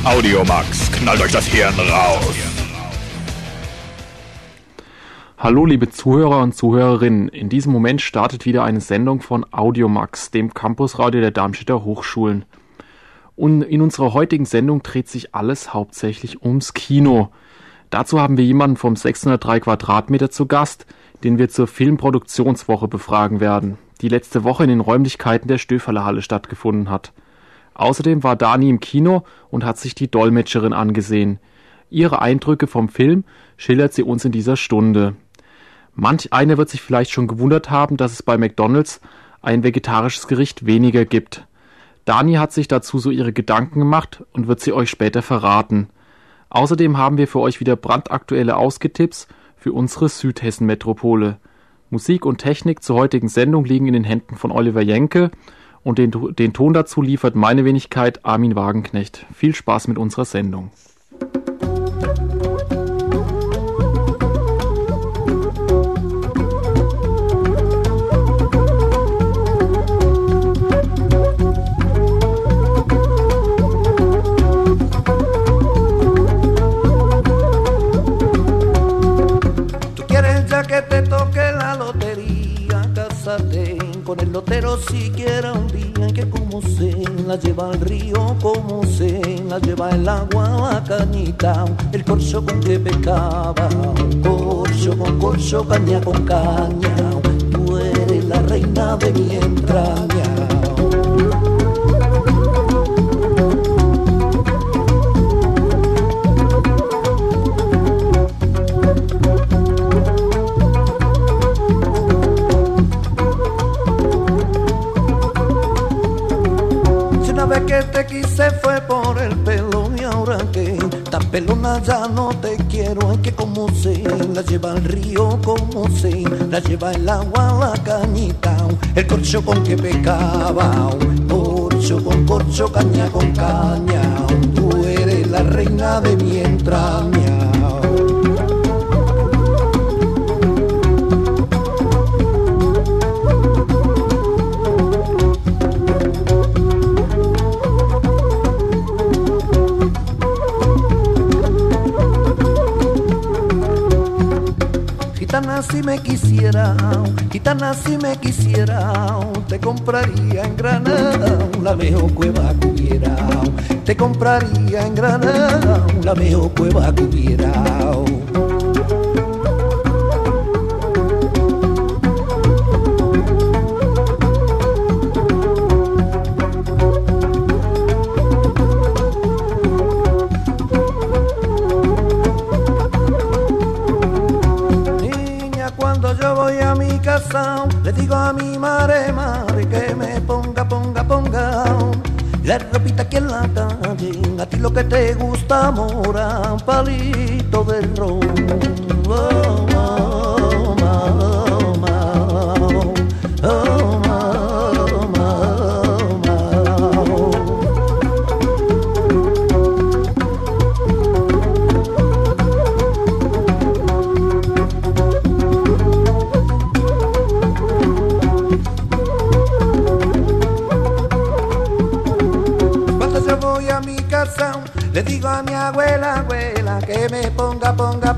Audiomax, knallt euch das Hirn raus. Hallo liebe Zuhörer und Zuhörerinnen, in diesem Moment startet wieder eine Sendung von Audiomax, dem Campusradio der Darmstädter Hochschulen. Und in unserer heutigen Sendung dreht sich alles hauptsächlich ums Kino. Dazu haben wir jemanden vom 603 Quadratmeter zu Gast, den wir zur Filmproduktionswoche befragen werden, die letzte Woche in den Räumlichkeiten der Stöferle-Halle stattgefunden hat. Außerdem war Dani im Kino und hat sich die Dolmetscherin angesehen. Ihre Eindrücke vom Film schildert sie uns in dieser Stunde. Manch einer wird sich vielleicht schon gewundert haben, dass es bei McDonald's ein vegetarisches Gericht weniger gibt. Dani hat sich dazu so ihre Gedanken gemacht und wird sie euch später verraten. Außerdem haben wir für euch wieder brandaktuelle Ausgetipps für unsere Südhessen-Metropole. Musik und Technik zur heutigen Sendung liegen in den Händen von Oliver Jenke und den Ton dazu liefert meine Wenigkeit Armin Wagenknecht. Viel Spaß mit unserer Sendung. Con el lotero siquiera un día en que como se la lleva el río, como se la lleva el agua cañita, el corcho con que pescaba, corcho, caña con caña, tú eres la reina de mi entraña. Que te quise fue por el pelo y ahora que tan pelona ya no te quiero, es que como se la lleva el río, como se la lleva el agua la cañita, el corcho con que pescaba, corcho, caña con caña, tú eres la reina de mi entraña. Gitana si me quisiera, te compraría en Granada la mejor cueva que hubiera, te compraría en Granada la mejor cueva que hubiera. Le digo a mi madre que me ponga la ropita aquí en la calle, a ti lo que te gusta, mora, palito de ron. Le digo a mi abuela que me ponga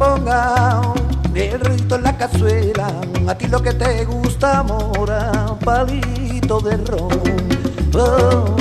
el rito en la cazuela, a ti lo que te gusta, mora, palito de ron.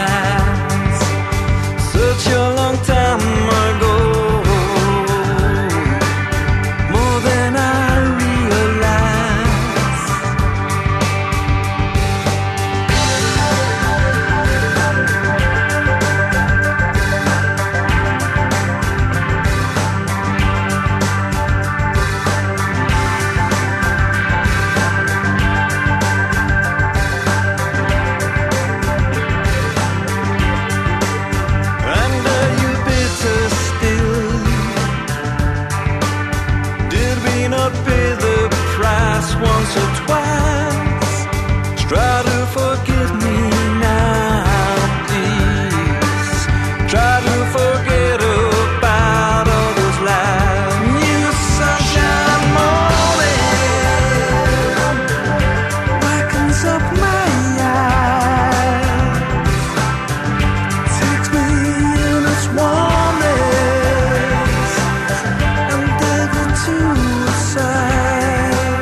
Such a long time ago. not pay the price once or twice. Try to forgive me now, please. Try to forget about all those lies. New sunshine morning wakens up my eyes, takes me in its warmness and dagger to a side.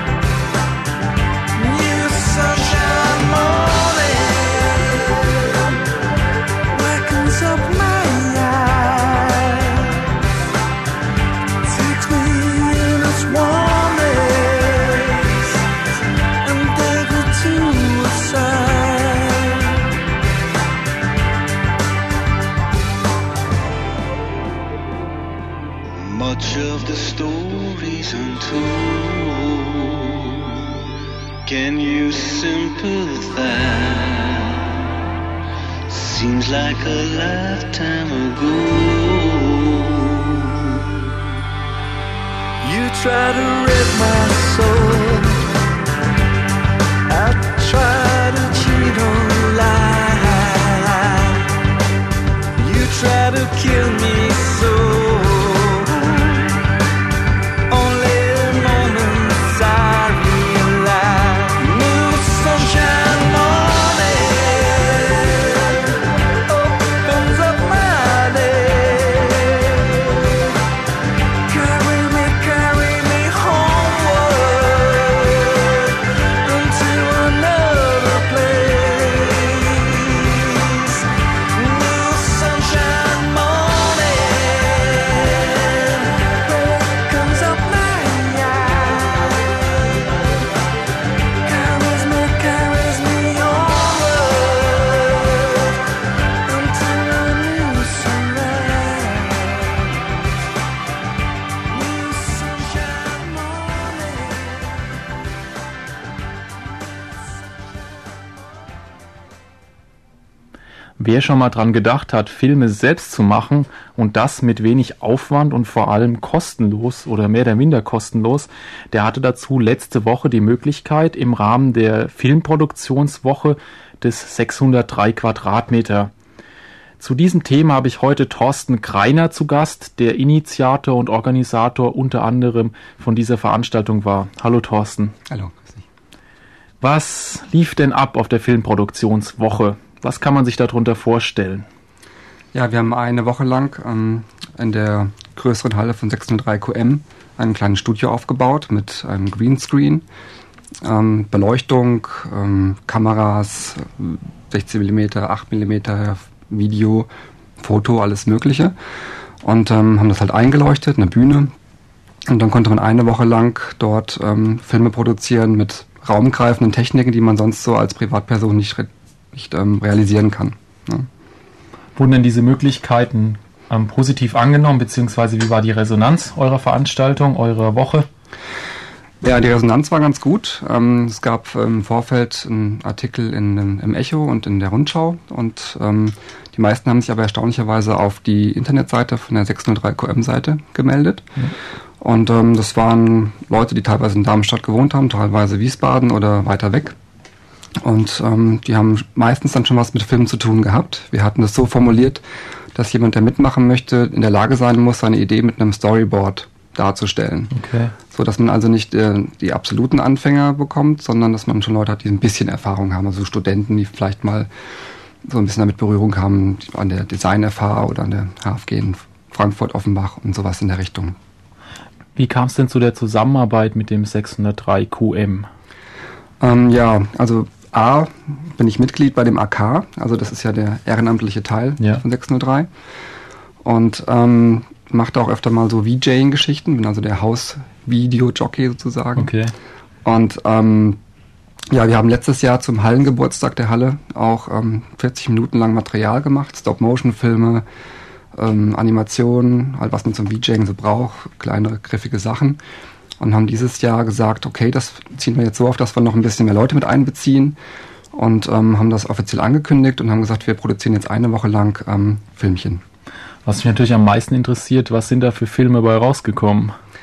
New sunshine morning wakens up my eyes, takes me in its warmness and dagger to a side. Much of the story's untold. Can you sympathize? Seems like a lifetime ago. You try to rid my soul. I try to cheat on lie. You try to kill me so. Only moments I realize. New sunshine morning opens up my day. Carry me homeward into another place. New sunshine morning comes up my eye. Carries me onward until a new sunrise. New sunshine morning. Wer schon mal dran gedacht hat, Filme selbst zu machen und das mit wenig Aufwand und vor allem kostenlos oder mehr oder minder kostenlos, der hatte dazu letzte Woche die Möglichkeit im Rahmen der Filmproduktionswoche des 603 Quadratmeter. Zu diesem Thema habe ich heute Thorsten Greiner zu Gast, der Initiator und Organisator unter anderem von dieser Veranstaltung war. Hallo Thorsten. Hallo, grüß dich. Was lief denn ab auf der Filmproduktionswoche? Was kann man sich darunter vorstellen? Ja, wir haben eine Woche lang in der größeren Halle von 603 QM ein kleines Studio aufgebaut mit einem Greenscreen, Beleuchtung, Kameras, 16 mm, 8 mm, Video, Foto, alles Mögliche. Und haben das halt eingeleuchtet, eine Bühne. Und dann konnte man eine Woche lang dort Filme produzieren mit raumgreifenden Techniken, die man sonst so als Privatperson nicht realisieren kann. Ne? Wurden denn diese Möglichkeiten positiv angenommen, beziehungsweise wie war die Resonanz eurer Veranstaltung, eurer Woche? Ja, die Resonanz war ganz gut. Es gab im Vorfeld einen Artikel im Echo und in der Rundschau und die meisten haben sich aber erstaunlicherweise auf die Internetseite von der 603 QM-Seite gemeldet. Mhm. Und das waren Leute, die teilweise in Darmstadt gewohnt haben, teilweise Wiesbaden oder weiter weg. Und die haben meistens dann schon was mit Filmen zu tun gehabt. Wir hatten das so formuliert, dass jemand, der mitmachen möchte, in der Lage sein muss, seine Idee mit einem Storyboard darzustellen. Okay. So dass man also nicht die absoluten Anfänger bekommt, sondern dass man schon Leute hat, die ein bisschen Erfahrung haben. Also Studenten, die vielleicht mal so ein bisschen damit Berührung haben an der Design-FH oder an der HFG in Frankfurt, Offenbach und sowas in der Richtung. Wie kam es denn zu der Zusammenarbeit mit dem 603 QM? Ja, also A, bin ich Mitglied bei dem AK, also das ist ja der ehrenamtliche Teil von 603 und mache da auch öfter mal so VJing-Geschichten, bin also der Haus-Video-Jockey sozusagen. Okay. Und ja, wir haben letztes Jahr zum Hallengeburtstag der Halle auch 40 Minuten lang Material gemacht, Stop-Motion-Filme, Animationen, halt was man zum VJing so braucht, kleinere, griffige Sachen. Und haben dieses Jahr gesagt, okay, das ziehen wir jetzt so auf, dass wir noch ein bisschen mehr Leute mit einbeziehen und haben das offiziell angekündigt und haben gesagt, wir produzieren jetzt eine Woche lang Filmchen. Was mich natürlich am meisten interessiert, was sind da für Filme bei rausgekommen?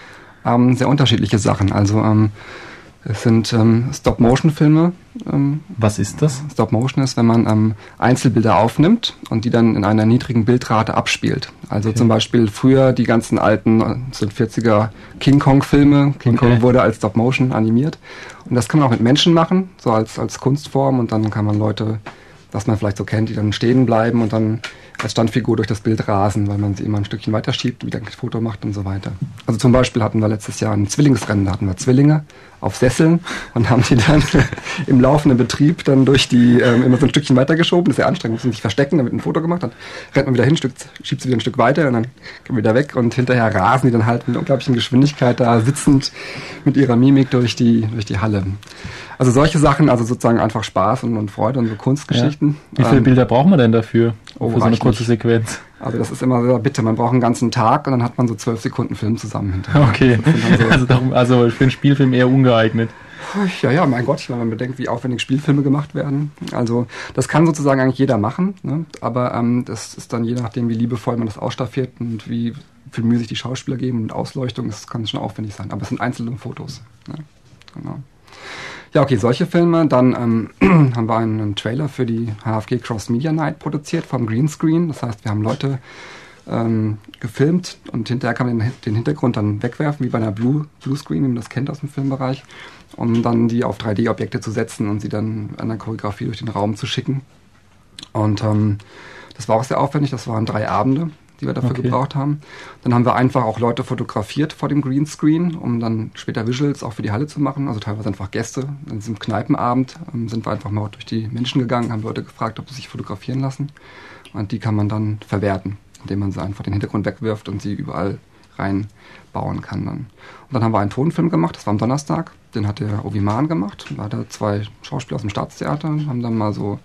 Sehr unterschiedliche Sachen. Also es sind Stop-Motion-Filme. Was ist das? Stop-Motion ist, wenn man Einzelbilder aufnimmt und die dann in einer niedrigen Bildrate abspielt. Also zum Beispiel früher die ganzen alten 40er King Kong-Filme. King Kong wurde als Stop-Motion animiert. Und das kann man auch mit Menschen machen, so als Kunstform. Und dann kann man Leute, was man vielleicht so kennt, die dann stehen bleiben und dann als Standfigur durch das Bild rasen, weil man sie immer ein Stückchen weiter schiebt, wieder ein Foto macht und so weiter. Also zum Beispiel hatten wir letztes Jahr ein Zwillingsrennen, da hatten wir Zwillinge auf Sesseln und haben die dann im laufenden Betrieb dann durch die immer so ein Stückchen weitergeschoben. Das ist ja anstrengend, muss man sich verstecken, damit ein Foto gemacht hat. Rennt man wieder hin, schiebt sie wieder ein Stück weiter und dann geht man wieder weg und hinterher rasen die dann halt mit unglaublichen Geschwindigkeit da sitzend mit ihrer Mimik durch die Halle. Also solche Sachen, also sozusagen einfach Spaß und Freude und so Kunstgeschichten. Ja. Wie viele Bilder braucht man denn dafür? Für so eine kurze Sequenz? Also das ist immer so, bitte, man braucht einen ganzen Tag und dann hat man so 12 Sekunden Film zusammen hinterher. Okay, also für einen Spielfilm eher ungeeignet. Ja, mein Gott, wenn man bedenkt, wie aufwendig Spielfilme gemacht werden. Also das kann sozusagen eigentlich jeder machen, ne? Aber das ist dann je nachdem, wie liebevoll man das ausstaffiert und wie viel Mühe sich die Schauspieler geben und Ausleuchtung, das kann schon aufwendig sein. Aber es sind einzelne Fotos. Ne? Genau. Ja, okay, solche Filme. Dann haben wir einen Trailer für die HFG Cross Media Night produziert vom Greenscreen. Das heißt, wir haben Leute gefilmt und hinterher kann man den Hintergrund dann wegwerfen, wie bei einer Bluescreen, wie man das kennt aus dem Filmbereich, um dann die auf 3D-Objekte zu setzen und sie dann an der Choreografie durch den Raum zu schicken. Und das war auch sehr aufwendig. Das waren 3 Abende, die wir dafür gebraucht haben. Dann haben wir einfach auch Leute fotografiert vor dem Greenscreen, um dann später Visuals auch für die Halle zu machen, also teilweise einfach Gäste. An diesem Kneipenabend sind wir einfach mal durch die Menschen gegangen, haben Leute gefragt, ob sie sich fotografieren lassen. Und die kann man dann verwerten, indem man sie einfach den Hintergrund wegwirft und sie überall reinbauen kann dann. Und dann haben wir einen Tonfilm gemacht, das war am Donnerstag, den hat der Ovi Mahn gemacht. Da hat er 2 Schauspieler aus dem Staatstheater, haben dann mal so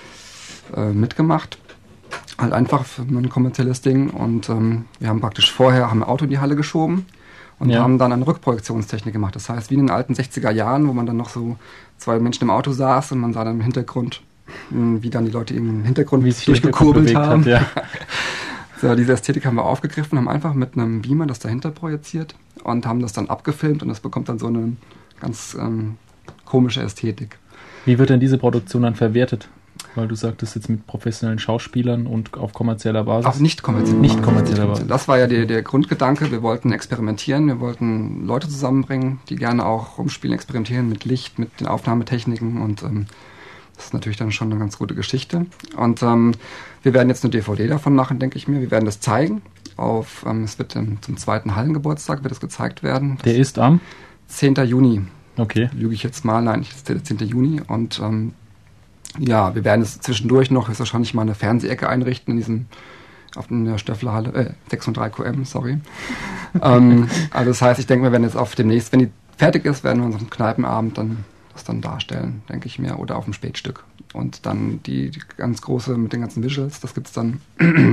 mitgemacht. Halt einfach für ein kommerzielles Ding und wir haben praktisch vorher ein Auto in die Halle geschoben und haben dann eine Rückprojektionstechnik gemacht. Das heißt, wie in den alten 60er Jahren, wo man dann noch so 2 Menschen im Auto saß und man sah dann im Hintergrund, wie dann die Leute im Hintergrund durchgekurbelt haben. Ja. So, diese Ästhetik haben wir aufgegriffen, haben einfach mit einem Beamer das dahinter projiziert und haben das dann abgefilmt und das bekommt dann so eine ganz komische Ästhetik. Wie wird denn diese Produktion dann verwertet? Weil du sagtest jetzt mit professionellen Schauspielern und auf kommerzieller Basis. Auf nicht kommerzieller Basis. Das war ja der Grundgedanke. Wir wollten experimentieren, wir wollten Leute zusammenbringen, die gerne auch rumspielen, experimentieren mit Licht, mit den Aufnahmetechniken und das ist natürlich dann schon eine ganz gute Geschichte. Und wir werden jetzt eine DVD davon machen, denke ich mir. Wir werden das zeigen. Es wird zum 2. Hallengeburtstag wird es gezeigt werden. Der ist am 10. Juni. Okay. Lüge ich jetzt mal? Nein, es ist der 10. Juni und ja, wir werden es zwischendurch noch wahrscheinlich mal eine Fernsehecke einrichten in der Stöfflerhalle, 603 QM, sorry. Also das heißt, ich denke, wir werden jetzt demnächst, wenn die fertig ist, werden wir uns auf dem Kneipenabend das dann darstellen, denke ich mir, oder auf dem Spätstück. Und dann die ganz große mit den ganzen Visuals, das gibt's dann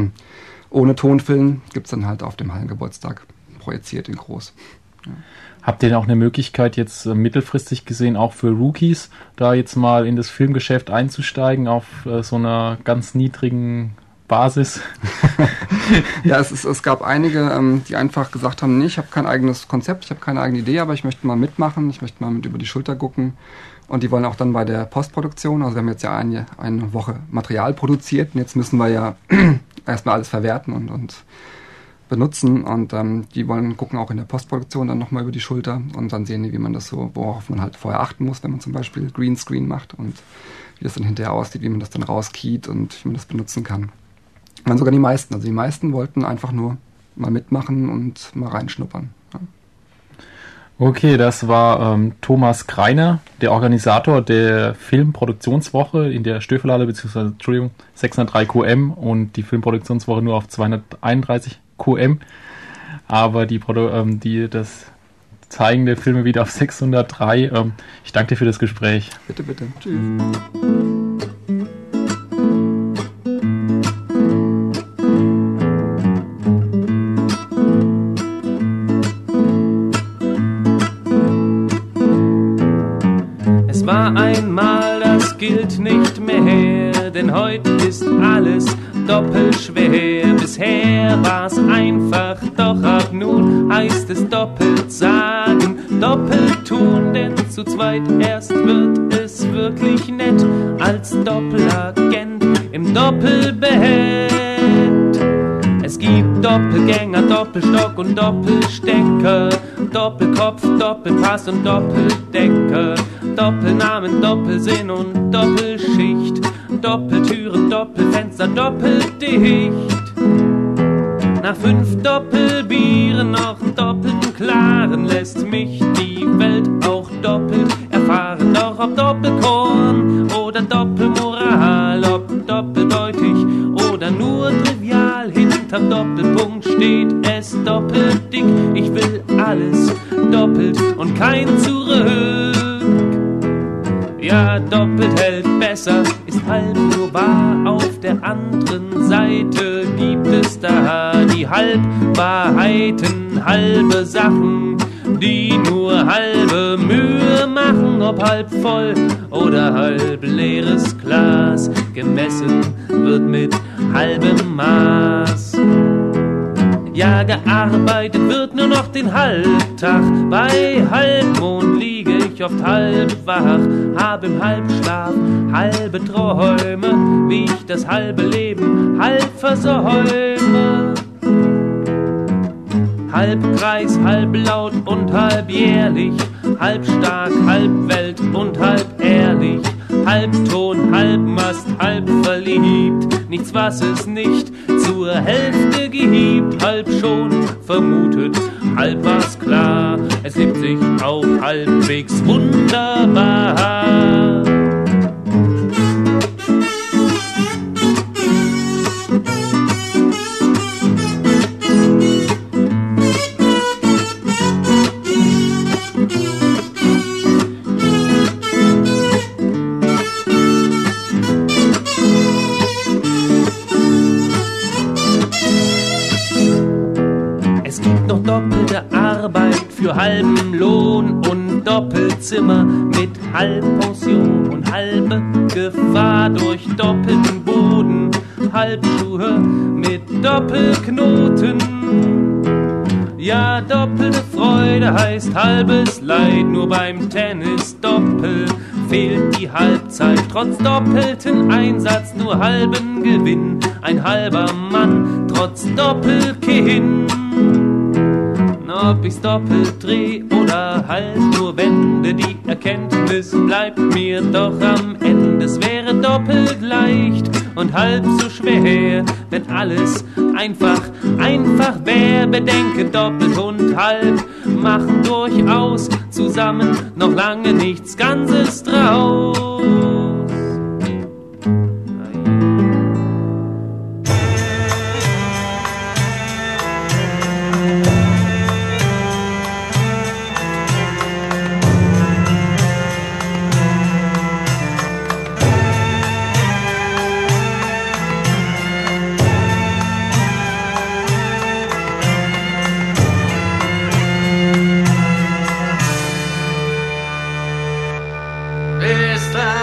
ohne Tonfilm, gibt's dann halt auf dem Hallengeburtstag projiziert in groß. Ja. Habt ihr denn auch eine Möglichkeit jetzt mittelfristig gesehen auch für Rookies, da jetzt mal in das Filmgeschäft einzusteigen auf so einer ganz niedrigen Basis? Ja, es gab einige, die einfach gesagt haben, nee, ich habe kein eigenes Konzept, ich habe keine eigene Idee, aber ich möchte mal mitmachen, ich möchte mal mit über die Schulter gucken. Und die wollen auch dann bei der Postproduktion, also wir haben jetzt ja eine Woche Material produziert und jetzt müssen wir ja erstmal alles verwerten und benutzen und die wollen gucken auch in der Postproduktion dann nochmal über die Schulter und dann sehen die, wie man das so, worauf man halt vorher achten muss, wenn man zum Beispiel Greenscreen macht und wie das dann hinterher aussieht, wie man das dann rauskeyt und wie man das benutzen kann. Und sogar die meisten wollten einfach nur mal mitmachen und mal reinschnuppern. Ja. Okay, das war Thomas Greiner, der Organisator der Filmproduktionswoche in der Stöfelhalle, beziehungsweise, 603 QM und die Filmproduktionswoche nur auf 231 QM, aber das Zeigen der Filme wieder auf 603. Ich danke dir für das Gespräch. Bitte, bitte. Tschüss. Es war einmal, das gilt nicht mehr, denn heute ist alles doppelschwer. Bisher war's einfach, doch ab nun heißt es doppelt sagen, doppelt tun, denn zu zweit erst wird es wirklich nett, als Doppelagent im Doppelbett. Es gibt Doppelgänger, Doppelstock und Doppelstecker, Doppelkopf, Doppelpass und Doppeldecker, Doppelnamen, Doppelsinn und Doppelschicht, Doppeltüren, Doppelfenster, doppeldicht. Nach 5 Doppelbieren noch einen doppelten Klaren lässt mich die Welt auch doppelt erfahren. Doch ob Doppelkorn oder Doppelmoral, ob doppeldeutig oder nur trivial, hinterm Doppelpunkt steht es doppelt dick. Ich will alles doppelt und kein zurück. Ja, doppelt hält besser, ist halb nur wahr. Auf der anderen Seite gibt es da die Halbwahrheiten, halbe Sachen, die nur halbe Mühe machen. Ob halb voll oder halb leeres Glas, gemessen wird mit halbem Maß. Ja, gearbeitet wird nur noch den Halbtag. Bei Halbmond liege ich oft halb wach, hab im Halbschlaf halbe Träume, wie ich das halbe Leben halb versäume. Halb Kreis, halb laut und halb jährlich, halb stark, halb Welt und halb ehrlich, halb Ton, halb Mast, halb verliebt, nichts was es nicht zur Hälfte gibt, halb schon vermutet, halb war's klar, es lebt sich auch halbwegs wunderbar. Doppelte Arbeit für halben Lohn und Doppelzimmer mit Halbpension und halbe Gefahr durch doppelten Boden, Halbschuhe mit Doppelknoten. Ja, doppelte Freude heißt halbes Leid, nur beim Tennis Doppel fehlt die Halbzeit. Trotz doppelten Einsatz nur halben Gewinn, ein halber Mann trotz Doppelkinn. Ob ich's doppelt dreh oder halt nur wende, die Erkenntnis bleibt mir doch am Ende. Es wäre doppelt leicht und halb so schwer, wenn alles einfach wär. Bedenke, doppelt und halb machen durchaus zusammen noch lange nichts Ganzes draus. Esta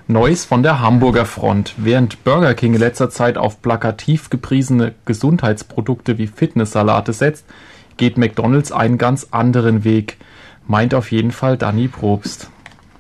Neues von der Hamburger Front. Während Burger King in letzter Zeit auf plakativ gepriesene Gesundheitsprodukte wie Fitnesssalate setzt, geht McDonald's einen ganz anderen Weg. Meint auf jeden Fall Dani Probst.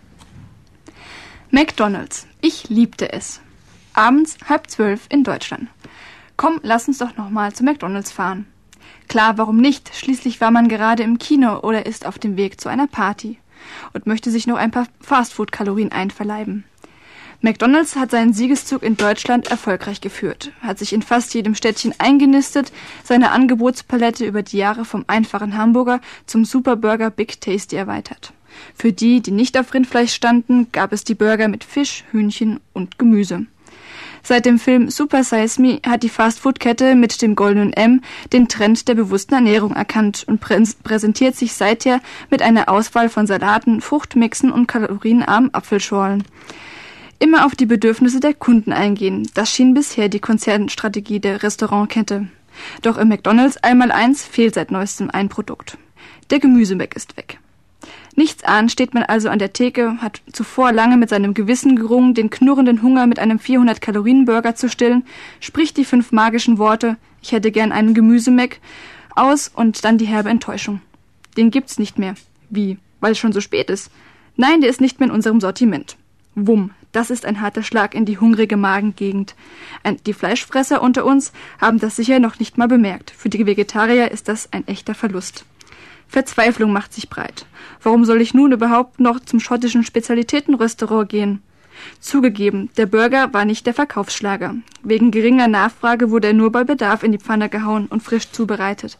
McDonald's. Ich liebte es. Abends 11:30 in Deutschland. Komm, lass uns doch nochmal zu McDonald's fahren. Klar, warum nicht? Schließlich war man gerade im Kino oder ist auf dem Weg zu einer Party und möchte sich noch ein paar Fastfood-Kalorien einverleiben. McDonald's hat seinen Siegeszug in Deutschland erfolgreich geführt, hat sich in fast jedem Städtchen eingenistet, seine Angebotspalette über die Jahre vom einfachen Hamburger zum Superburger Big Tasty erweitert. Für die, die nicht auf Rindfleisch standen, gab es die Burger mit Fisch, Hühnchen und Gemüse. Seit dem Film Super Size Me hat die Fastfood-Kette mit dem goldenen M den Trend der bewussten Ernährung erkannt und präsentiert sich seither mit einer Auswahl von Salaten, Fruchtmixen und kalorienarmen Apfelschorlen. Immer auf die Bedürfnisse der Kunden eingehen, das schien bisher die Konzernstrategie der Restaurantkette. Doch im McDonald's Einmaleins fehlt seit neuestem ein Produkt. Der Gemüsemeck ist weg. Nichts ahnend steht man also an der Theke, hat zuvor lange mit seinem Gewissen gerungen, den knurrenden Hunger mit einem 400-Kalorien-Burger zu stillen, spricht die 5 magischen Worte, ich hätte gern einen Gemüsemeck, aus und dann die herbe Enttäuschung. Den gibt's nicht mehr. Wie? Weil es schon so spät ist? Nein, der ist nicht mehr in unserem Sortiment. Wumm, das ist ein harter Schlag in die hungrige Magengegend. Die Fleischfresser unter uns haben das sicher noch nicht mal bemerkt. Für die Vegetarier ist das ein echter Verlust. Verzweiflung macht sich breit. Warum soll ich nun überhaupt noch zum schottischen Spezialitätenrestaurant gehen? Zugegeben, der Burger war nicht der Verkaufsschlager. Wegen geringer Nachfrage wurde er nur bei Bedarf in die Pfanne gehauen und frisch zubereitet.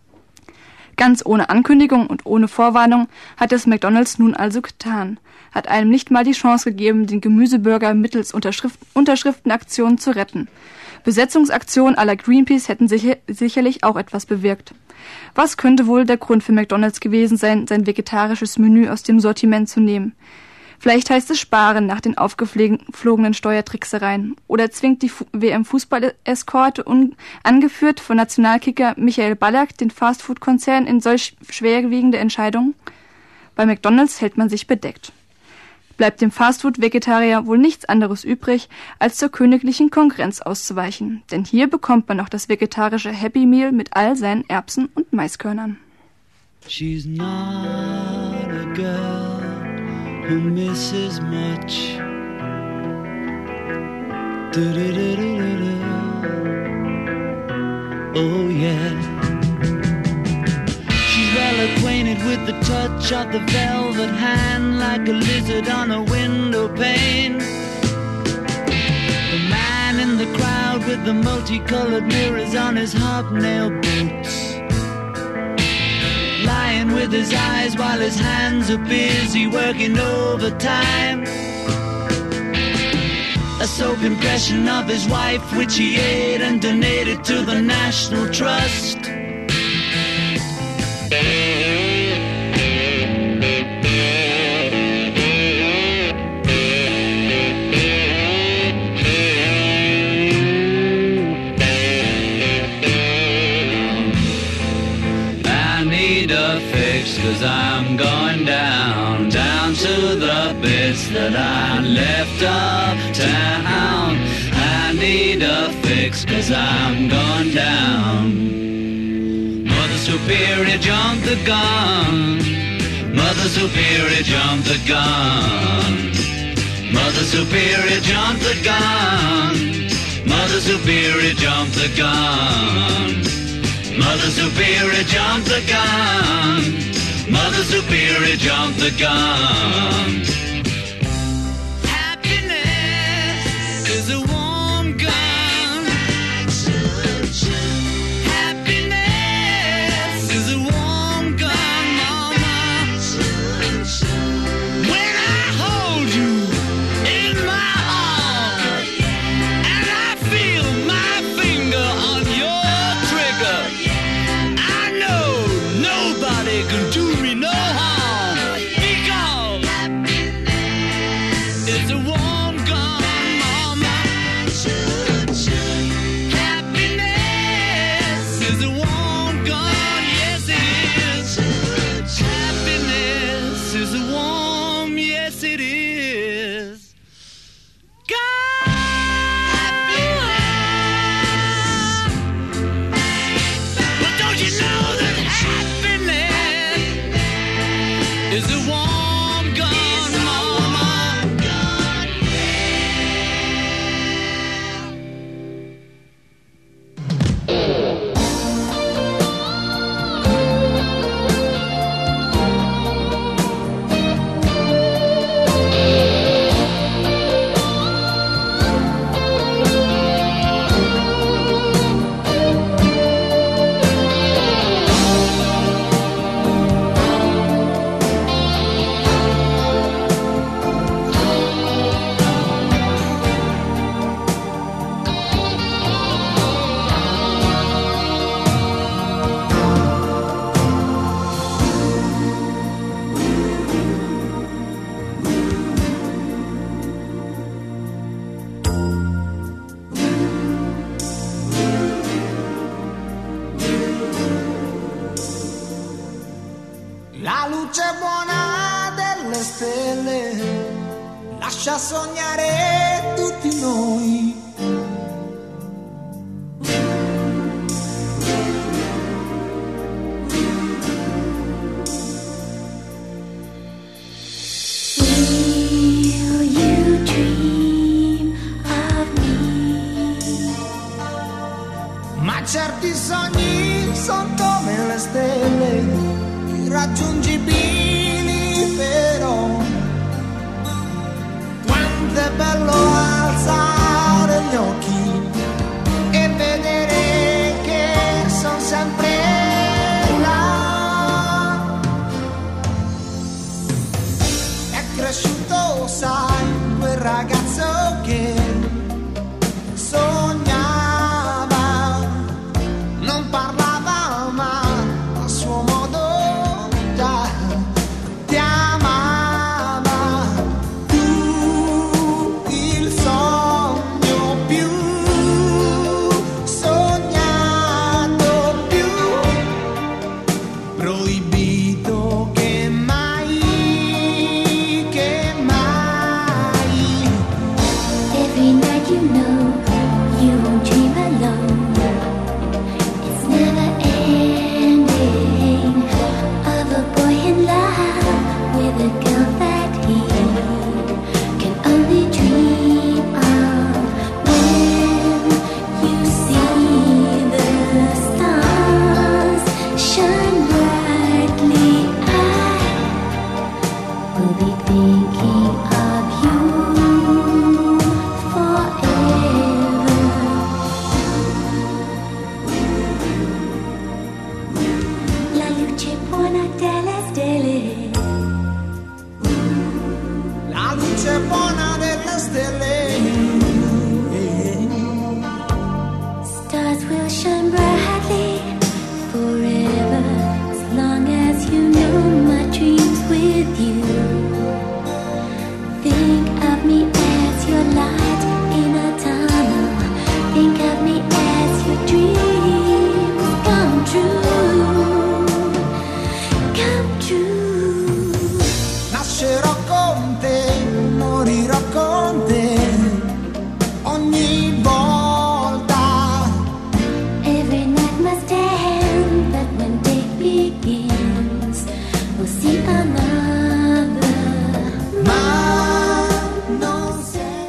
Ganz ohne Ankündigung und ohne Vorwarnung hat es McDonald's nun also getan. Hat einem nicht mal die Chance gegeben, den Gemüseburger mittels Unterschriftenaktionen zu retten. Besetzungsaktionen à la Greenpeace hätten sicherlich auch etwas bewirkt. Was könnte wohl der Grund für McDonald's gewesen sein, sein vegetarisches Menü aus dem Sortiment zu nehmen? Vielleicht heißt es Sparen nach den aufgeflogenen Steuertricksereien. Oder zwingt die WM-Fußball-Eskorte, angeführt von Nationalkicker Michael Ballack, den Fastfood-Konzern in solch schwerwiegende Entscheidungen? Bei McDonald's hält man sich bedeckt. Bleibt dem Fastfood-Vegetarier wohl nichts anderes übrig, als zur königlichen Konkurrenz auszuweichen. Denn hier bekommt man noch das vegetarische Happy Meal mit all seinen Erbsen und Maiskörnern. She's not a girl who misses much. Oh yeah. Well acquainted with the touch of the velvet hand, like a lizard on a window pane. The man in the crowd with the multicolored mirrors on his hobnail boots, lying with his eyes while his hands are busy working overtime. A soap impression of his wife, which he ate and donated to the National Trust. Cause I'm going down to the bits that I left uptown. I need a fix cause I'm going down. Mother Superior jumped the gun. Mother Superior jumped the gun. Mother Superior jumped the gun. Mother Superior jumped the gun. Mother Superior jumped the gun. Mother Superior jumped the gun. Happiness is a warm gun. Happiness is a warm gun, mama. When I hold you in my arms and I feel my finger on your trigger, I know nobody can do me no harm because lascia sognare tutti noi. Will you dream of me? Ma certi sogni sono come le stelle, irraggiungibili però. Quanto è bello alzare gli occhi e vedere che sono sempre là. È cresciuto, sai, quel ragazzo che sognava, non parlava ma a suo modo già ti amava. Tu il sogno più sognato, più proibito che mai, che mai. Every night you know you won't dream alone. It's never ending of a boy in love with a girl that he can only dream of. When you see the stars shine brightly, I will be thinking of you forever. La luce buona delle stelle, La luce buona delle stelle. stars will shine brightly forever, as long as you know my dreams with you. Think of me as your light in a tunnel. Think of me as your dreams come true, come true. Nascerò con te, morirò con te, ogni volta. Every night must end, but when day begins, we'll see another. Ma non sei.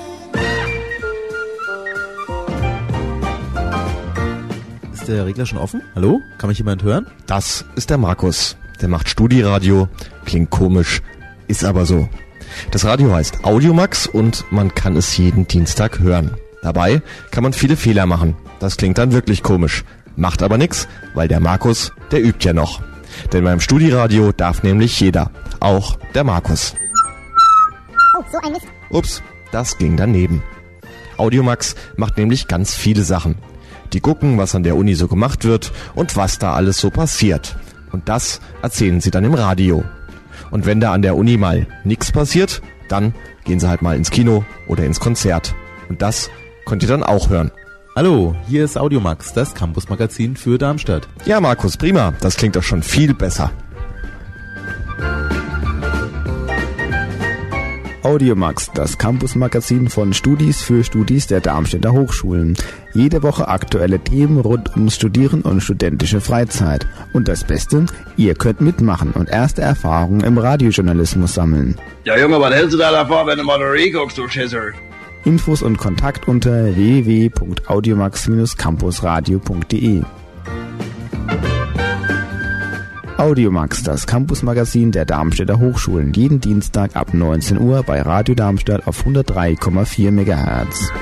Ist der Regler schon offen? Hallo? Kann mich jemand hören? Das ist der Markus. Der macht Studiradio. Klingt komisch, ist aber so. Das Radio heißt Audiomax und man kann es jeden Dienstag hören. Dabei kann man viele Fehler machen. Das klingt dann wirklich komisch. Macht aber nix, weil der Markus, der übt ja noch. Denn beim Studiradio darf nämlich jeder. Auch der Markus. Oh, so ein Mist. Ups, das ging daneben. Audiomax macht nämlich ganz viele Sachen. Die gucken, was an der Uni so gemacht wird und was da alles so passiert. Und das erzählen sie dann im Radio. Und wenn da an der Uni mal nichts passiert, dann gehen sie halt mal ins Kino oder ins Konzert. Und das könnt ihr dann auch hören. Hallo, hier ist Audiomax, das Campus-Magazin für Darmstadt. Ja, Markus, prima. Das klingt doch schon viel besser. Audiomax, das Campus-Magazin von Studis für Studis der Darmstädter Hochschulen. Jede Woche aktuelle Themen rund ums Studieren und studentische Freizeit. Und das Beste, ihr könnt mitmachen und erste Erfahrungen im Radiojournalismus sammeln. Ja Junge, was hältst du da davor, wenn du Moderie guckst, du Schisser? Infos und Kontakt unter www.audiomax-campusradio.de. Audiomax, das Campus-Magazin der Darmstädter Hochschulen, jeden Dienstag ab 19 Uhr bei Radio Darmstadt auf 103,4 MHz.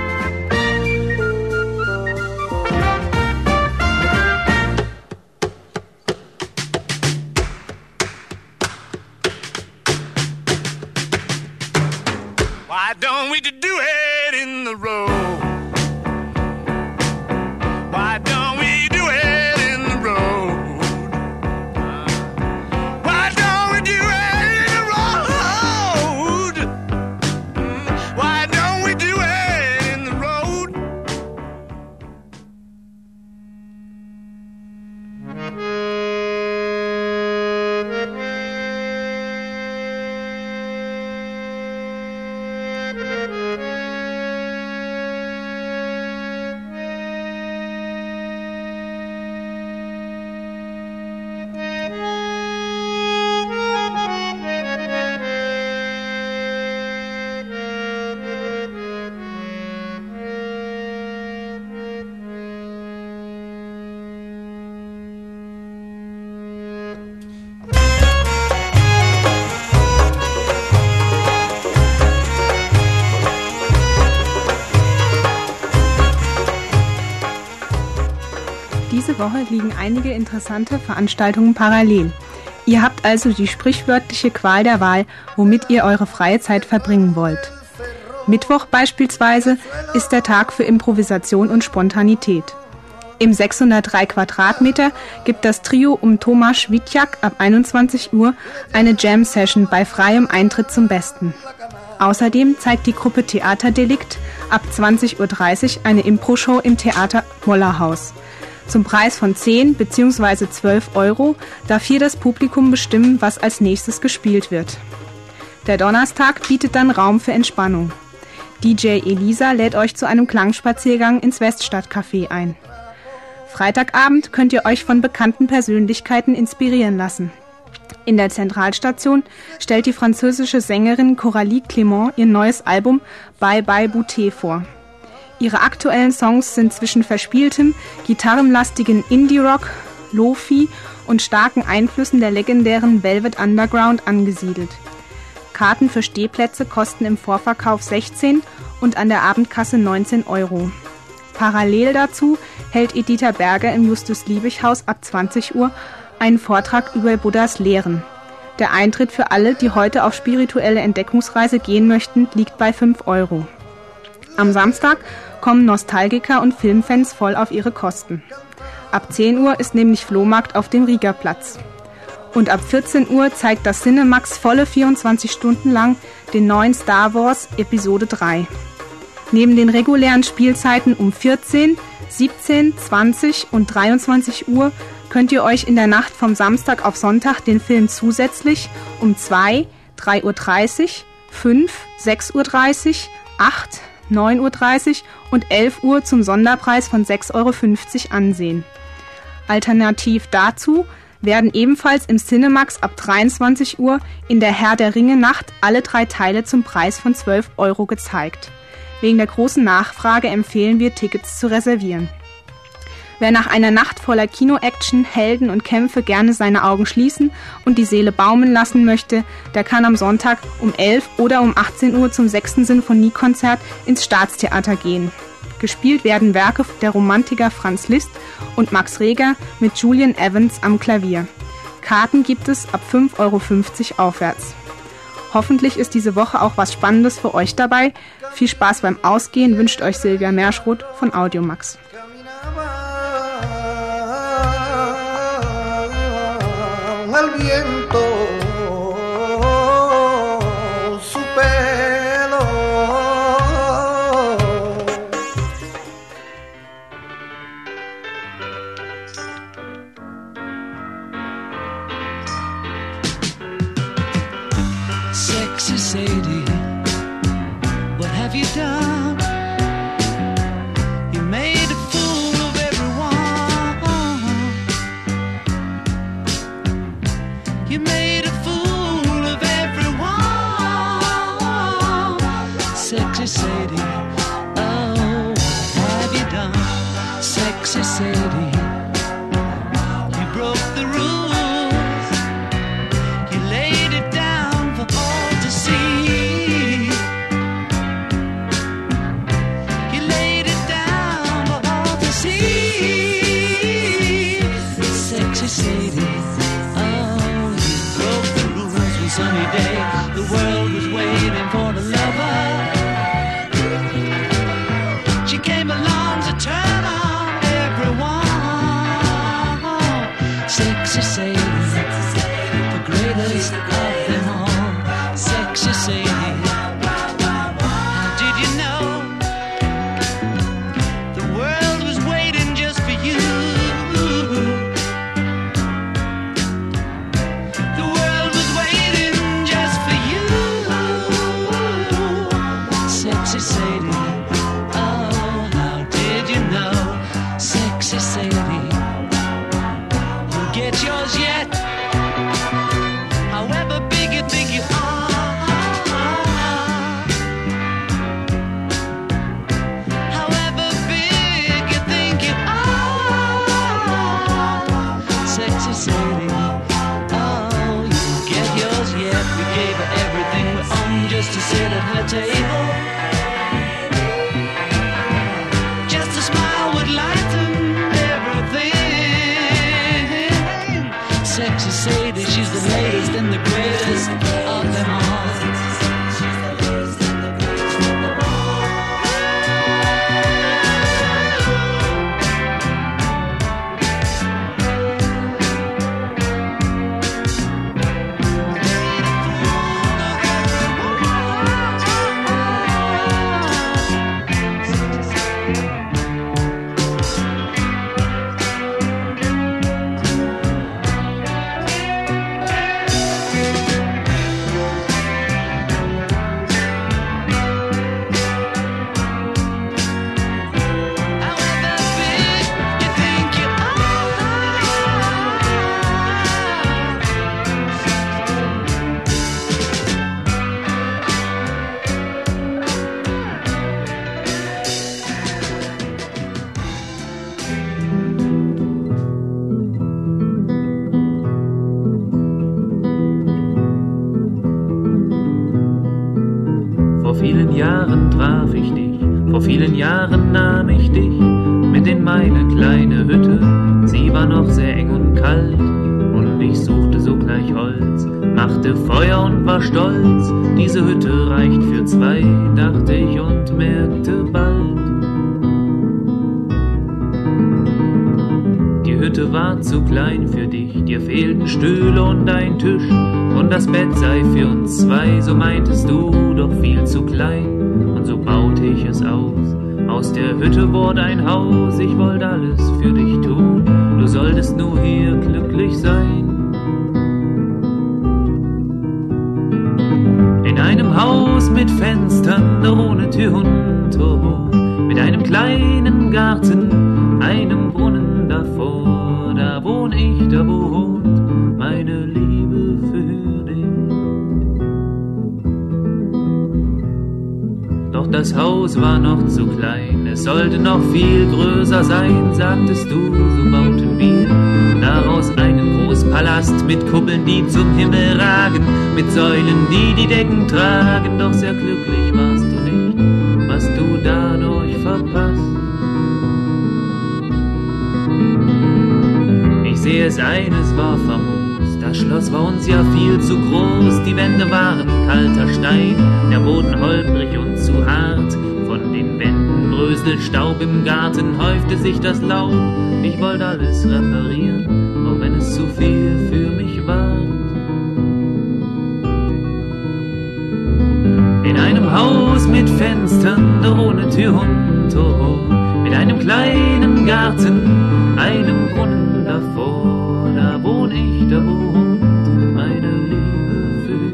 Why don't we do it in the road? Why don't we do it in the road? Why don't we do it in the road? Why don't we do it Diese Woche liegen einige interessante Veranstaltungen parallel. Ihr habt also die sprichwörtliche Qual der Wahl, womit ihr eure freie Zeit verbringen wollt. Mittwoch beispielsweise ist der Tag für Improvisation und Spontanität. Im 603 Quadratmeter gibt das Trio um Tomasz Witjak ab 21 Uhr eine Jam-Session bei freiem Eintritt zum Besten. Außerdem zeigt die Gruppe Theaterdelikt ab 20.30 Uhr eine Impro-Show im Theater Mollerhaus. Zum Preis von 10 bzw. 12 Euro darf hier das Publikum bestimmen, was als nächstes gespielt wird. Der Donnerstag bietet dann Raum für Entspannung. DJ Elisa lädt euch zu einem Klangspaziergang ins Weststadtcafé ein. Freitagabend könnt ihr euch von bekannten Persönlichkeiten inspirieren lassen. In der Zentralstation stellt die französische Sängerin Coralie Clément ihr neues Album Bye Bye Bouté vor. Ihre aktuellen Songs sind zwischen verspieltem, gitarrenlastigen Indie-Rock, Lo-Fi und starken Einflüssen der legendären Velvet Underground angesiedelt. Karten für Stehplätze kosten im Vorverkauf 16 und an der Abendkasse 19 Euro. Parallel dazu hält Editha Berger im Justus-Liebig-Haus ab 20 Uhr einen Vortrag über Buddhas Lehren. Der Eintritt für alle, die heute auf spirituelle Entdeckungsreise gehen möchten, liegt bei 5 Euro. Am Samstag kommen Nostalgiker und Filmfans voll auf ihre Kosten. Ab 10 Uhr ist nämlich Flohmarkt auf dem Riegerplatz. Und ab 14 Uhr zeigt das Cinemax volle 24 Stunden lang den neuen Star Wars Episode 3. Neben den regulären Spielzeiten um 14, 17, 20 und 23 Uhr könnt ihr euch in der Nacht vom Samstag auf Sonntag den Film zusätzlich um 2, 3.30 Uhr, 5, 6.30 Uhr, 8, 9.30 Uhr und 11 Uhr zum Sonderpreis von 6,50 Euro ansehen. Alternativ dazu werden ebenfalls im Cinemax ab 23 Uhr in der Herr der Ringe Nacht alle 3 Teile zum Preis von 12 Euro gezeigt. Wegen der großen Nachfrage empfehlen wir, Tickets zu reservieren. Wer nach einer Nacht voller Kino-Action, Helden und Kämpfe gerne seine Augen schließen und die Seele baumeln lassen möchte, der kann am Sonntag um 11 oder um 18 Uhr zum 6. Sinfoniekonzert ins Staatstheater gehen. Gespielt werden Werke der Romantiker Franz Liszt und Max Reger mit Julian Evans am Klavier. Karten gibt es ab 5,50 Euro aufwärts. Hoffentlich ist diese Woche auch was Spannendes für euch dabei. Viel Spaß beim Ausgehen wünscht euch Silvia Merschroth von Audiomax. El viento su pelo. Sexy Sadie, what have you done? You made a fool of everyone. You made a fool of everyone. Sexy Sadie, oh, what have you done? Sexy Sadie, you broke the rules. You laid it down for all to see. You laid it down for all to see. Sexy Sadie, oh, you broke the rules one sunny day. The world was waiting for the lover. She came along to turn on everyone. Sexy Sadie, the greatest of them all. Sexy Sadie, how did you know the world was waiting just for you? The world was waiting just for you. Sexy Sadie, oh, how did you know? Sexy Sadie, you'll get yours yet. However big you think you are. However big you think you are. Sexy Sadie, oh, you'll get yours yet. We gave her everything we own just to sit at her table. Just a smile would lighten everything. vielen Jahren traf ich dich, vor vielen Jahren nahm ich dich mit in meine kleine Hütte. Sie war noch sehr eng und kalt und ich suchte sogleich Holz, machte Feuer und war stolz. Diese Hütte reicht für zwei, dachte ich und merkte bald. Die Hütte war zu klein für dich, dir fehlten Stühle und ein Tisch und das Bett sei für uns zwei, so meintest du, doch viel zu klein. Und so baute ich es aus. Aus der Hütte wurde ein Haus, ich wollte alles für dich tun, du solltest nur hier glücklich sein. In einem Haus mit Fenstern, ohne Tür und Tor, mit einem kleinen Garten, einem Brunnen davor, da wohn ich, da wohnt meine Liebe für dich. Doch das Haus war noch zu klein, es sollte noch viel größer sein, sagtest du, so bauten wir daraus einen Großpalast mit Kuppeln, die zum Himmel ragen, mit Säulen, die die Decken tragen. Doch sehr glücklich warst du nicht, was du dadurch verpasst. Ich sehe es ein, es war famos, das Schloss war uns ja viel zu groß, die Wände waren kalter Stein, der Boden holprig und zu hart, von den Wänden bröselt Staub, im Garten häufte sich das Laub, ich wollte alles reparieren, auch wenn es zu viel für mich war. In einem Haus mit Fenstern, ohne Tür und Tor, mit einem kleinen Garten, einem Brunnen davor, da wohn ich, da wohnt meine Liebe für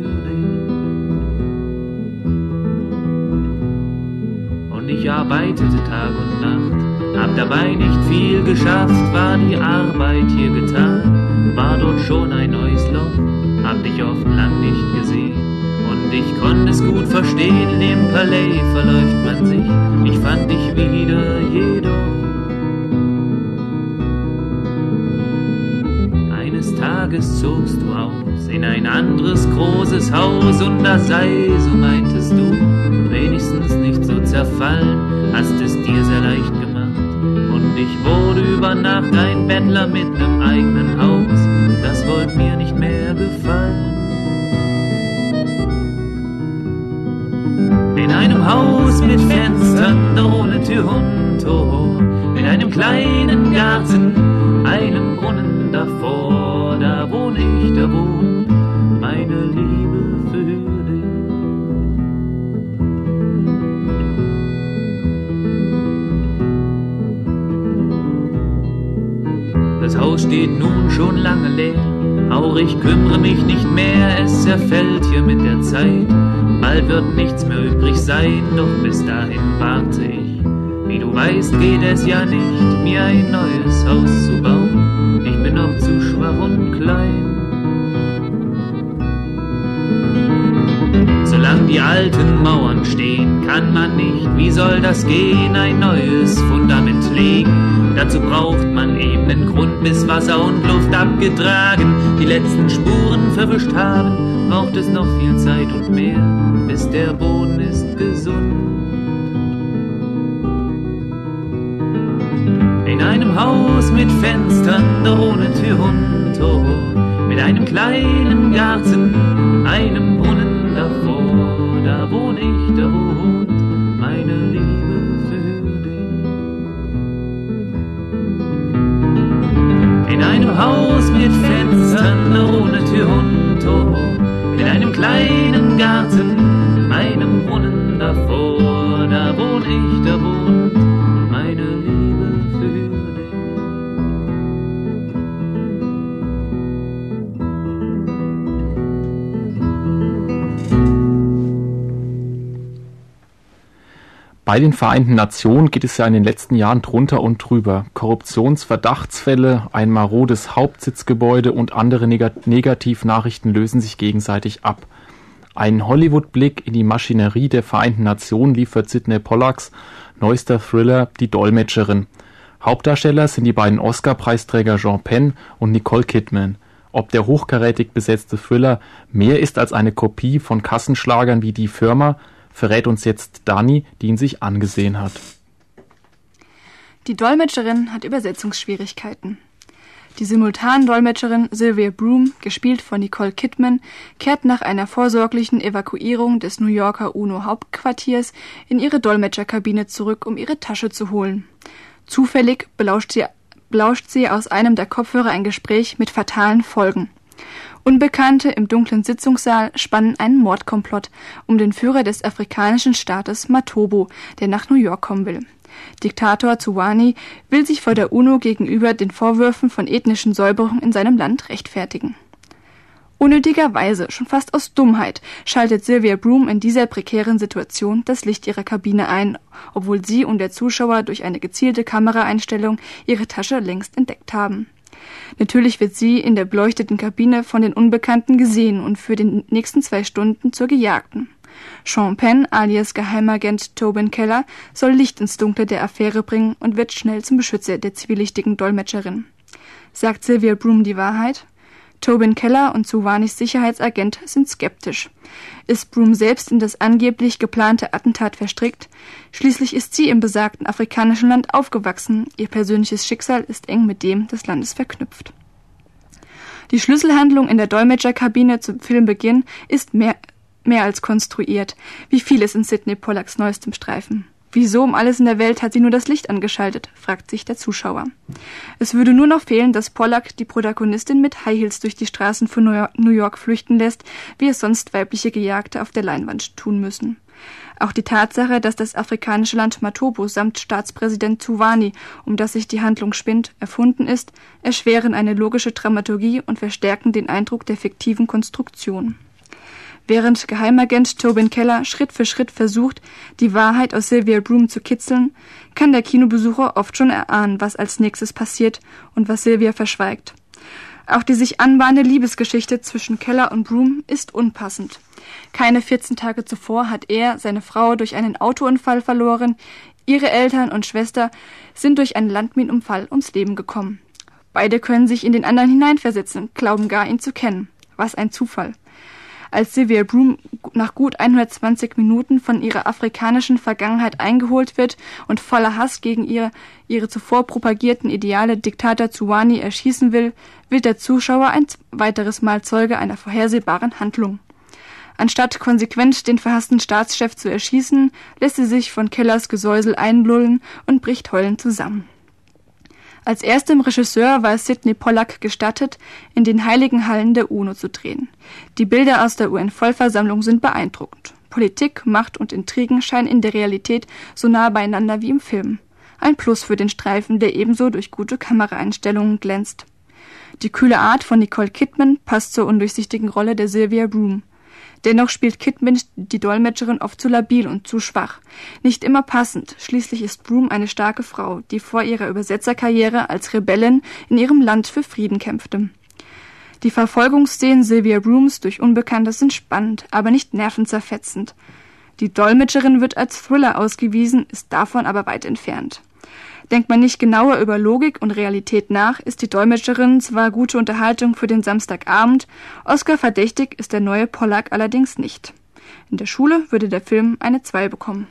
dich. Und ich arbeitete Tag und Nacht, hab dabei nicht viel geschafft, war die Arbeit hier getan, war dort schon ein neues Loch, hab dich oft lang nicht gesehen und ich konnte es gut verstehen, in dem Palais verläuft man sich, ich fand dich wieder jedoch. Eines Tages zogst du aus in ein anderes großes Haus und das sei, so meintest du, wenigstens nicht so zerfallen, hast es dir sehr leicht gemacht. Und ich wurde über Nacht ein Bettler mit nem eigenen Haus, das wollt mir nicht mehr gefallen. In einem Haus mit Fenstern, ohne Tür und Tor, mit einem kleinen Garten, einem Brunnen davor, da wohn ich, da wohnt meine Liebe für dich. Das Haus steht nun schon lange leer, auch ich kümmere mich nicht mehr, es zerfällt hier mit der Zeit, bald wird nichts mehr übrig sein, doch bis dahin warte ich. Wie du weißt, geht es ja nicht, mir ein neues Haus zu bauen, ich bin noch zu schwach und klein. Solange die alten Mauern stehen, kann man nicht, wie soll das gehen, ein neues Fundament legen. Dazu braucht man eben den Grund, bis Wasser und Luft abgetragen, die letzten Spuren verwischt haben, braucht es noch viel Zeit und mehr, bis der Boden ist gesund. In einem Haus mit Fenstern, ohne Tür und Tor, mit einem kleinen Garten, einem Brunnen davor, da wohn ich, da wohnt meine Liebe für dich. In einem Haus mit Fenstern, ohne Tür und Tor, mit einem kleinen Garten, einem Brunnen davor, da wohn ich, da wohnt meine Liebe für dich. Bei den Vereinten Nationen geht es ja in den letzten Jahren drunter und drüber. Korruptionsverdachtsfälle, ein marodes Hauptsitzgebäude und andere Negativnachrichten lösen sich gegenseitig ab. Einen Hollywood-Blick in die Maschinerie der Vereinten Nationen liefert Sidney Pollacks neuester Thriller Die Dolmetscherin. Hauptdarsteller sind die beiden Oscar-Preisträger Sean Penn und Nicole Kidman. Ob der hochkarätig besetzte Thriller mehr ist als eine Kopie von Kassenschlagern wie Die Firma, verrät uns jetzt Dani, die ihn sich angesehen hat. Die Dolmetscherin hat Übersetzungsschwierigkeiten. Die Simultandolmetscherin Sylvia Broom, gespielt von Nicole Kidman, kehrt nach einer vorsorglichen Evakuierung des New Yorker UNO-Hauptquartiers in ihre Dolmetscherkabine zurück, um ihre Tasche zu holen. Zufällig belauscht sie aus einem der Kopfhörer ein Gespräch mit fatalen Folgen. Unbekannte im dunklen Sitzungssaal spannen einen Mordkomplott um den Führer des afrikanischen Staates Matobo, der nach New York kommen will. Diktator Zwane will sich vor der UNO gegenüber den Vorwürfen von ethnischen Säuberungen in seinem Land rechtfertigen. Unnötigerweise, schon fast aus Dummheit, schaltet Sylvia Broom in dieser prekären Situation das Licht ihrer Kabine ein, obwohl sie und der Zuschauer durch eine gezielte Kameraeinstellung ihre Tasche längst entdeckt haben. Natürlich wird sie in der beleuchteten Kabine von den Unbekannten gesehen und für die nächsten 2 Stunden zur Gejagten. Sean Penn alias Geheimagent Tobin Keller soll Licht ins Dunkle der Affäre bringen und wird schnell zum Beschützer der zwielichtigen Dolmetscherin. Sagt Sylvia Broom die Wahrheit? Tobin Keller und Zwanis Sicherheitsagent sind skeptisch. Ist Broom selbst in das angeblich geplante Attentat verstrickt? Schließlich ist sie im besagten afrikanischen Land aufgewachsen. Ihr persönliches Schicksal ist eng mit dem des Landes verknüpft. Die Schlüsselhandlung in der Dolmetscherkabine zum Filmbeginn ist mehr als konstruiert, wie vieles in Sydney Pollacks neuestem Streifen. Wieso um alles in der Welt hat sie nur das Licht angeschaltet, fragt sich der Zuschauer. Es würde nur noch fehlen, dass Pollack die Protagonistin mit High Heels durch die Straßen von New York flüchten lässt, wie es sonst weibliche Gejagte auf der Leinwand tun müssen. Auch die Tatsache, dass das afrikanische Land Matobo samt Staatspräsident Zwane, um das sich die Handlung spinnt, erfunden ist, erschweren eine logische Dramaturgie und verstärken den Eindruck der fiktiven Konstruktion. Während Geheimagent Tobin Keller Schritt für Schritt versucht, die Wahrheit aus Sylvia Broom zu kitzeln, kann der Kinobesucher oft schon erahnen, was als nächstes passiert und was Sylvia verschweigt. Auch die sich anbahnende Liebesgeschichte zwischen Keller und Broom ist unpassend. Keine 14 Tage zuvor hat er seine Frau durch einen Autounfall verloren, ihre Eltern und Schwester sind durch einen Landminenunfall ums Leben gekommen. Beide können sich in den anderen hineinversetzen, glauben gar, ihn zu kennen. Was ein Zufall. Als Sylvia Broom nach gut 120 Minuten von ihrer afrikanischen Vergangenheit eingeholt wird und voller Hass gegen ihre zuvor propagierten Ideale Diktator Zwane erschießen will, wird der Zuschauer ein weiteres Mal Zeuge einer vorhersehbaren Handlung. Anstatt konsequent den verhassten Staatschef zu erschießen, lässt sie sich von Kellers Gesäusel einlullen und bricht heulend zusammen. Als erstem Regisseur war es Sydney Pollack gestattet, in den heiligen Hallen der UNO zu drehen. Die Bilder aus der UN-Vollversammlung sind beeindruckend. Politik, Macht und Intrigen scheinen in der Realität so nah beieinander wie im Film. Ein Plus für den Streifen, der ebenso durch gute Kameraeinstellungen glänzt. Die kühle Art von Nicole Kidman passt zur undurchsichtigen Rolle der Sylvia Broom. Dennoch spielt Kidman die Dolmetscherin oft zu labil und zu schwach. Nicht immer passend. Schließlich ist Broom eine starke Frau, die vor ihrer Übersetzerkarriere als Rebellin in ihrem Land für Frieden kämpfte. Die Verfolgungsszenen Sylvia Brooms durch Unbekannte sind spannend, aber nicht nervenzerfetzend. Die Dolmetscherin wird als Thriller ausgewiesen, ist davon aber weit entfernt. Denkt man nicht genauer über Logik und Realität nach, ist die Dolmetscherin zwar gute Unterhaltung für den Samstagabend, Oscar verdächtig ist der neue Pollack allerdings nicht. In der Schule würde der Film eine 2 bekommen.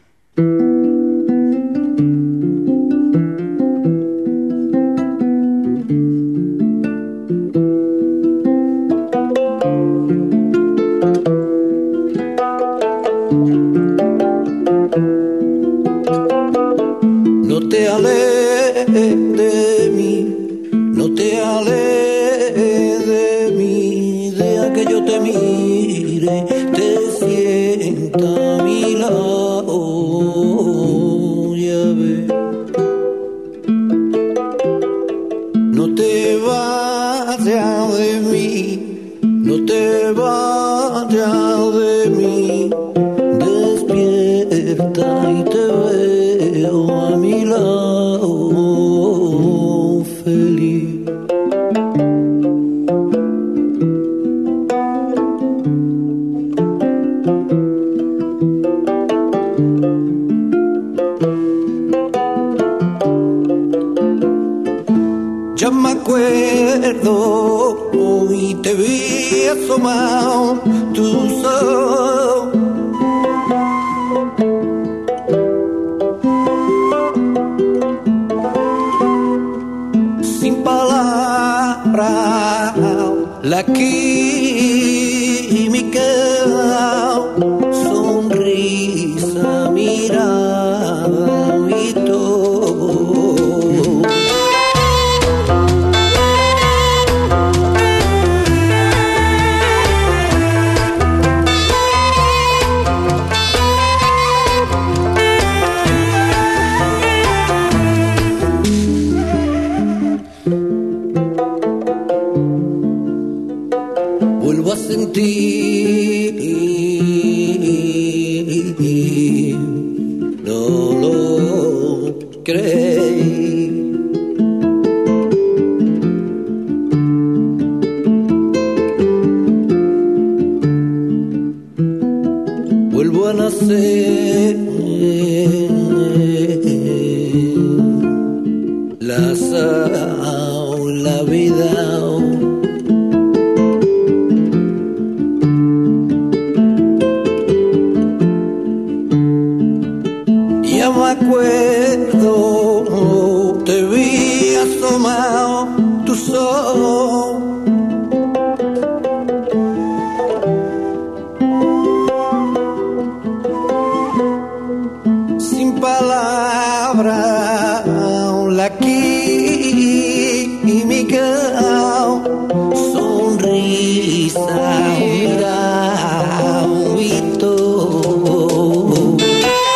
No te alejes de mí, no te alejes de mí, deja que yo te mire, te sienta a mi lado, ya ves. No te vayas de mí, no te vayas de mí, despierta y te veo a mi lado feliz. Yo me acuerdo y te vi asomado tus ojos la química, sonrisa, mirada y todo. Vuelvo a sentir, no lo creí. Vuelvo a nacer, la vida. Ya me acuerdo, te vi asomado tus ojos. Sin palabras, la química, sonrisa, mirada y todo.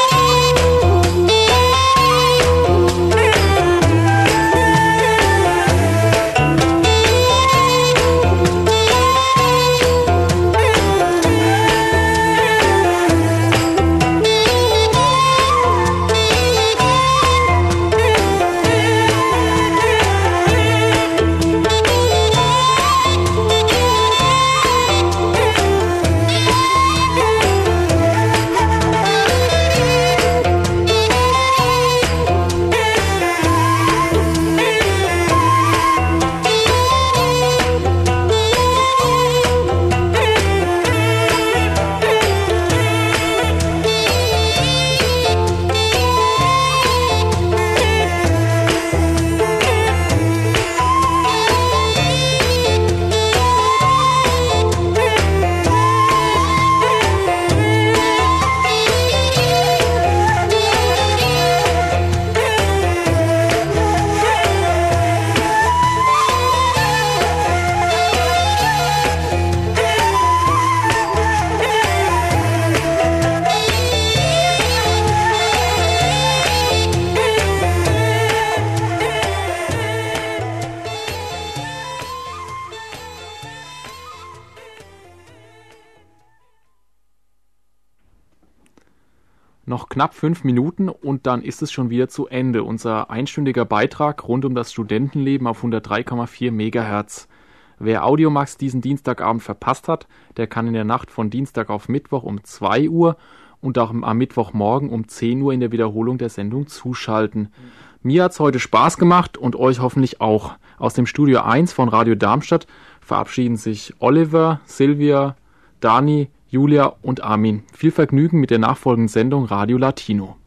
Noch knapp 5 Minuten und dann ist es schon wieder zu Ende. Unser einstündiger Beitrag rund um das Studentenleben auf 103,4 MHz. Wer Audiomax diesen Dienstagabend verpasst hat, der kann in der Nacht von Dienstag auf Mittwoch um 2 Uhr und auch am Mittwochmorgen um 10 Uhr in der Wiederholung der Sendung zuschalten. Mir hat's heute Spaß gemacht und euch hoffentlich auch. Aus dem Studio 1 von Radio Darmstadt verabschieden sich Oliver, Silvia, Dani, Julia und Armin. Viel Vergnügen mit der nachfolgenden Sendung Radio Latino.